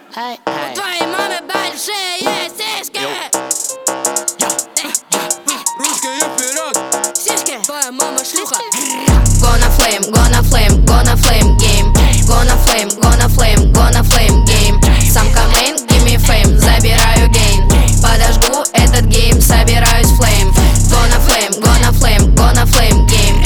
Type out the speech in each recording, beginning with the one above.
У твоей мамы большие сиськи. Русские вперед! Сиськи. Твоя мама шлюха. Gonna flame game. Gonna flame game. Самка мейн, give me fame. Забираю гейн. Подожгу этот гейм, собираюсь флейм. Gonna flame game.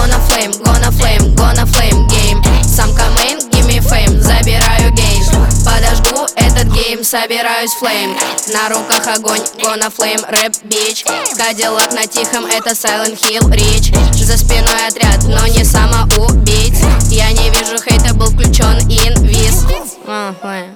Gonna flame game. Самка мейн, give me fame. Забираю гейн. Подожгу этот гейм, собираюсь флейм. На руках огонь, gonna flame рэп бич. Кадиллак на тихом, это Silent Hill Rich. За спиной отряд, но не самоубийц. Я не вижу хейта, был включен инвиз. Gonna flame.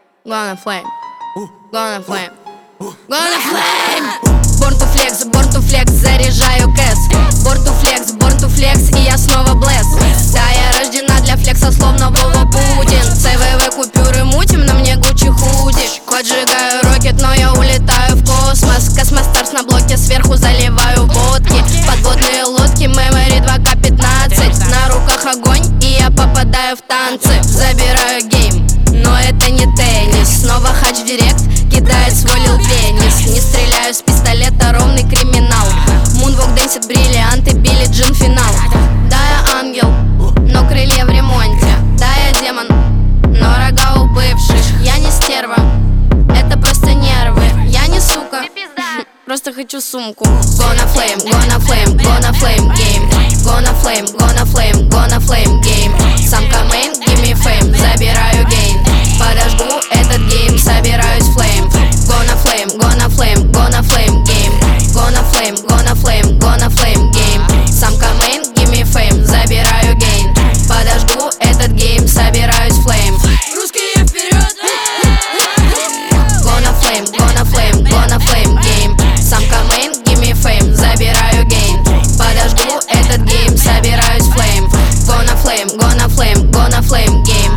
Born to flex, заряжаю кэс. Born to flex, и я снова блэс. Да, я рождена для флекса, словно Вова Путин. ЦВВ купюры мутим, на мне Гуччи худи. Поджигаю рокет, но я улетаю в космос. Космостарс на блоке, сверху заливаю водки. Подводные лодки, мемори 2К15. На руках огонь, и я попадаю в танцы. Забираю гейм, но это не теннис. Снова хач в директ, кидает свой лил пенис. Не стреляю с пистолета, ровный криминал. Мунвок дэнсит, бриллианты, Билли Джин финал. Да, я ангел, но крылья в ремонте. Да, я демон, но рога у бывших. Я не стерва, это просто нервы. Я не сука, просто хочу сумку. Gonna flame game. Gonna flame game. Самка мейн, give me fame. Забираю гейн. Подожгу этот гейм, собираюсь флейм. Gonna flame game. Gonna flame game. Самка мейн, give me fame. Забираю гейн. Подожгу этот гейм, собираюсь флейм. Русские вперед. Gonna flame game. Самка мейн, give me fame. Забираю гейн. Подожгу этот гейм, собираюсь флейм. Gonna flame game.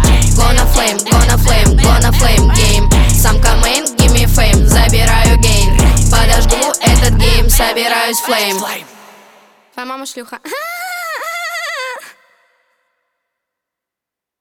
Gonna flame game. Самка мейн, give me fame. Забираю гейн. Подожгу этот гейм, собираюсь флейм. Твоя мама шлюха.